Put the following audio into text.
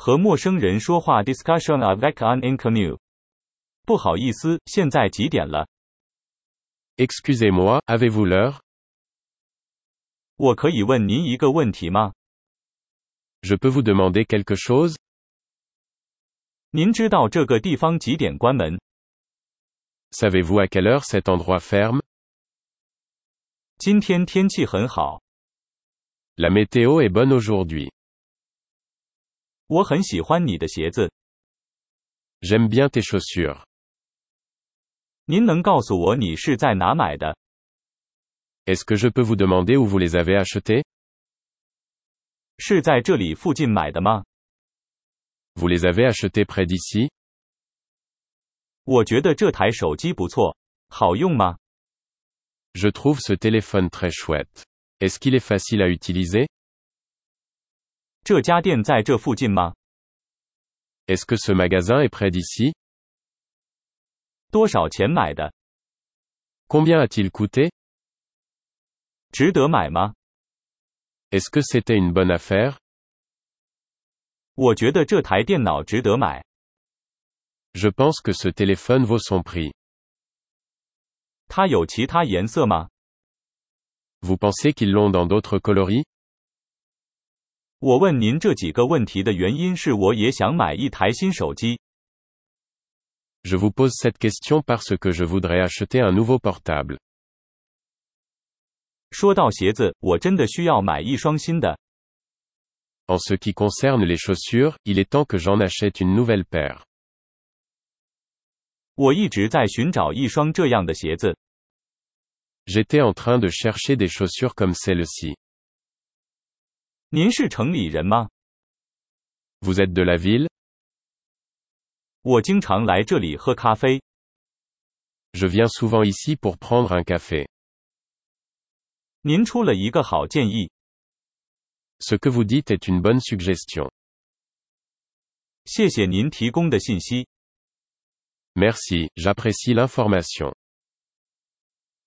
和陌生人说话 discussion avec un inconnu。不好意思，现在几点了？ Excusez-moi, avez-vous l'heure? 我可以问您一个问题吗？ Je peux vous demander quelque chose? 您知道这个地方几点关门？ Savez-vous à quelle heure cet endroit ferme? 今天天气很好。 La météo est bonne aujourd'hui. 我很喜欢你的鞋子。 J'aime bien tes chaussures. 您能告诉我你是在哪买的？ Est-ce que je peux vous demander où vous les avez achetés? 是在这里附近买的吗？ Vous les avez achetés près d'ici? 我觉得这台手机不错，好用吗？ Je trouve ce téléphone très chouette. Est-ce qu'il est facile à utiliser? 这家店在这附近吗？ Est-ce que ce magasin est près d'ici? 多少钱买的？ Combien a-t-il coûté? 值得买吗？ Est-ce que c'était une bonne affaire? 我觉得这台电脑值得买。 Je pense que ce téléphone vaut son prix. 它有其他颜色吗？ Vous pensez qu'ils l'ont dans d'autres coloris? 我问您这几个问题的原因是我也想买一台新手机。 Je vous pose cette question parce que je voudrais acheter un nouveau portable. 说到鞋子，我真的需要买一双新的。 En ce qui concerne les chaussures, il est temps que j'en achète une nouvelle paire. 我一直在寻找一双这样的鞋子。 J'étais en train de chercher des chaussures comme celle-ci. 您是城里人吗？ Vous êtes de la ville? 我经常来这里喝咖啡。 Je viens souvent ici pour prendre un café. 您出了一个好建议。 Ce que vous dites est une bonne suggestion. 谢谢您提供的信息。 Merci, j'apprécie l'information.